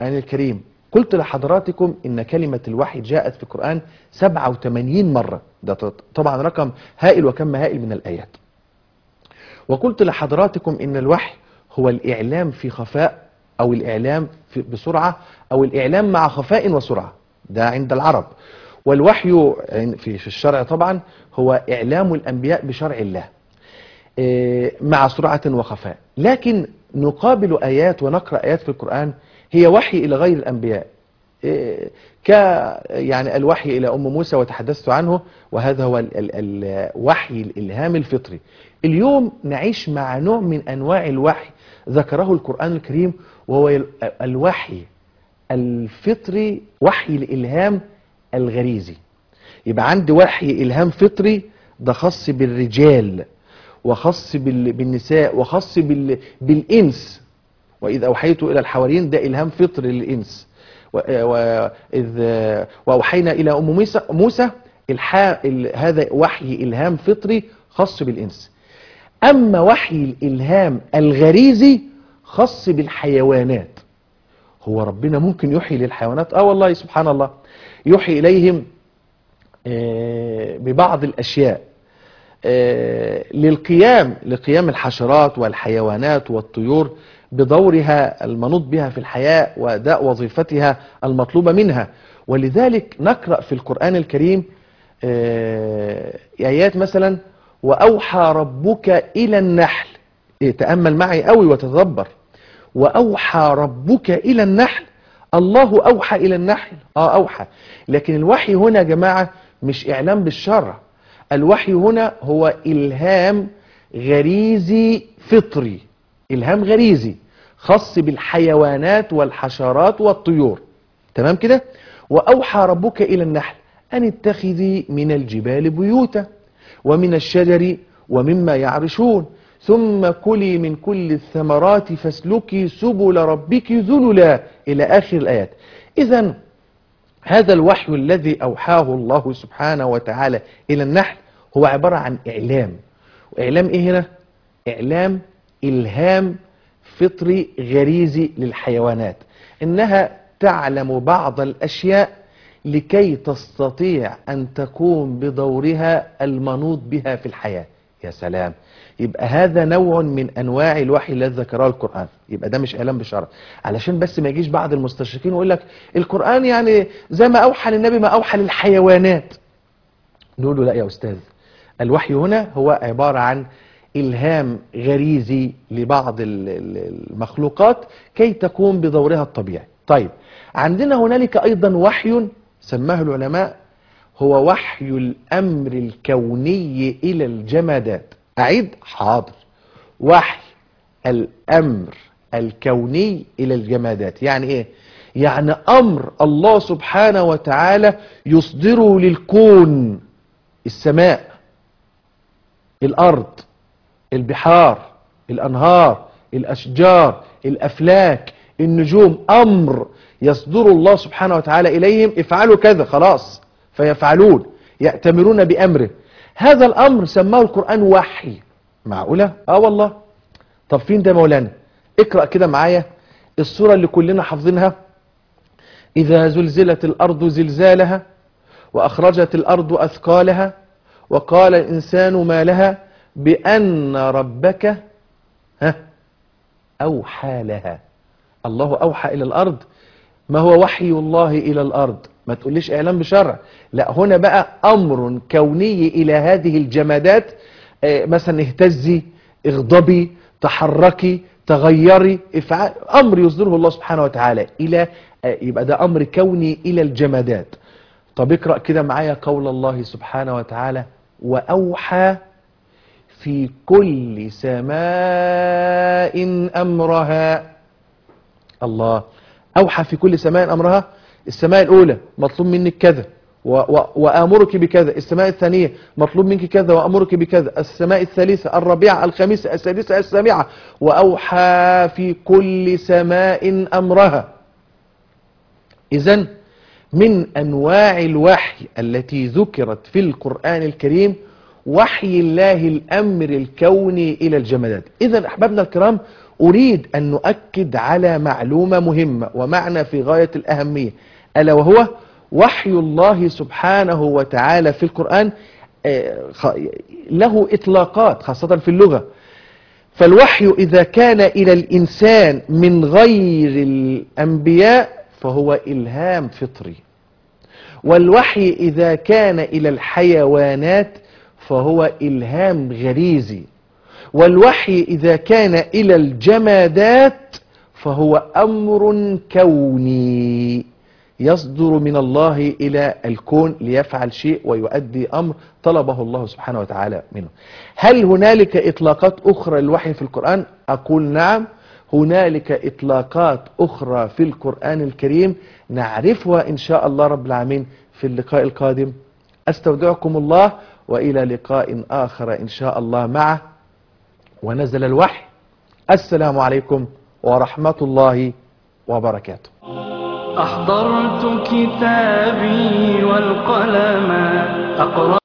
الكريم قلت لحضراتكم إن كلمة الوحي جاءت في القرآن 87 مرة، ده طبعا رقم هائل وكم هائل من الآيات. وقلت لحضراتكم إن الوحي هو الإعلام في خفاء، أو الإعلام بسرعة، أو الإعلام مع خفاء وسرعة، ده عند العرب. والوحي في الشرع طبعا هو إعلام الأنبياء بشرع الله مع سرعة وخفاء. لكن نقابل آيات ونقرأ آيات في القرآن هي وحي إلى غير الأنبياء، يعني الوحي إلى أم موسى وتحدثت عنه، وهذا هو الوحي الإلهام الفطري. اليوم نعيش مع نوع من أنواع الوحي ذكره القرآن الكريم، وهو الوحي الفطري، وحي الإلهام الغريزي. يبقى عندي وحي إلهام فطري، ده خاص بالرجال وخاص بالنساء وخاص بالإنس. وإذ أوحيت إلى الحواريين، ده إلهام فطري للإنس. وأوحينا إلى أم موسى هذا وحي إلهام فطري خاص بالإنس. أما وحي الإلهام الغريزي خاص بالحيوانات. هو ربنا ممكن يحيي للحيوانات؟ والله سبحان الله، يحيي إليهم ببعض الأشياء لقيام الحشرات والحيوانات والطيور بدورها المنوط بها في الحياة وأداء وظيفتها المطلوبة منها. ولذلك نقرأ في القرآن الكريم آيات مثلا: وأوحى ربك إلى النحل. تأمل معي قوي وتدبر. وأوحى ربك إلى النحل، الله أوحى إلى النحل، أوحى. لكن الوحي هنا يا جماعة مش إعلام بالشرع، الوحي هنا هو إلهام غريزي فطري، إلهام غريزي خاص بالحيوانات والحشرات والطيور. تمام كده؟ وأوحى ربك إلى النحل أن اتخذي من الجبال بيوتا ومن الشجر ومما يعرشون ثم كلي من كل الثمرات فاسلكي سبل ربك ذللا إلى آخر الآيات. إذن هذا الوحي الذي أوحاه الله سبحانه وتعالى إلى النحل هو عبارة عن إعلام. وإعلام إيه هنا؟ إعلام إلهام فطري غريزي للحيوانات، إنها تعلم بعض الأشياء لكي تستطيع أن تقوم بدورها المنوط بها في الحياة. يا سلام! يبقى هذا نوع من أنواع الوحي الذي ذكره القرآن. يبقى ده مش إعلام بشرع، علشان بس ما يجيش بعض المستشرقين ويقول لك القرآن يعني زي ما أوحى للنبي ما أوحى للحيوانات. نقول له لا يا أستاذ، الوحي هنا هو عبارة عن إلهام غريزي لبعض المخلوقات كي تقوم بدورها الطبيعي. طيب، عندنا هنالك أيضا وحي سماه العلماء هو وحي الأمر الكوني إلى الجمادات. أعيد؟ حاضر. وحي الأمر الكوني إلى الجمادات يعني إيه؟ يعني أمر الله سبحانه وتعالى يصدره للكون: السماء، الأرض، البحار، الأنهار، الأشجار، الأفلاك، النجوم. أمر يصدر الله سبحانه وتعالى إليهم: افعلوا كذا، خلاص فيفعلون، يأتمرون بأمره. هذا الأمر سماه القرآن وحي. معقولة؟ والله. طب فين ده مولانا؟ اقرأ كده معايا السورة اللي كلنا حافظينها: إذا زلزلت الأرض زلزالها وأخرجت الأرض أثقالها وقال الإنسان ما لها بأن ربك أوحى لها. الله أوحى إلى الأرض. ما هو وحي الله إلى الأرض؟ ما تقوليش إعلام بشرع، لا، هنا بقى أمر كوني إلى هذه الجمادات. مثلا اهتزي، اغضبي، تحركي، تغيري، افعال، أمر يصدره الله سبحانه وتعالى إلى يبقى ده أمر كوني إلى الجمادات. طب اقرأ كده معايا قول الله سبحانه وتعالى: وأوحى في كل سماء أمرها. الله، أوحى في كل سماء أمرها. السماء الأولى مطلوب منك كذا وآمرك بكذا، السماء الثانية مطلوب منك كذا وآمرك بكذا، السماء الثالثة، الرابعة، الخامسة، السادسة، السابعة. وأوحى في كل سماء أمرها. إذن من أنواع الوحي التي ذكرت في القرآن الكريم وحي الله الأمر الكوني إلى الجمادات. إذن أحبابنا الكرام، أريد أن نؤكد على معلومة مهمة ومعنى في غاية الأهمية، ألا وهو وحي الله سبحانه وتعالى في القرآن له إطلاقات خاصة في اللغة. فالوحي إذا كان إلى الإنسان من غير الأنبياء فهو إلهام فطري، والوحي إذا كان إلى الحيوانات فهو إلهام غريزي، والوحي إذا كان إلى الجمادات فهو أمر كوني يصدر من الله إلى الكون ليفعل شيء ويؤدي أمر طلبه الله سبحانه وتعالى منه. هل هنالك إطلاقات أخرى للوحي في القرآن؟ أقول نعم، هنالك إطلاقات أخرى في القرآن الكريم نعرفها إن شاء الله رب العالمين في اللقاء القادم. أستودعكم الله وإلى لقاء آخر إن شاء الله معه ونزل الوحي. السلام عليكم ورحمة الله وبركاته. أحضرت كتابي والقلم أقرأ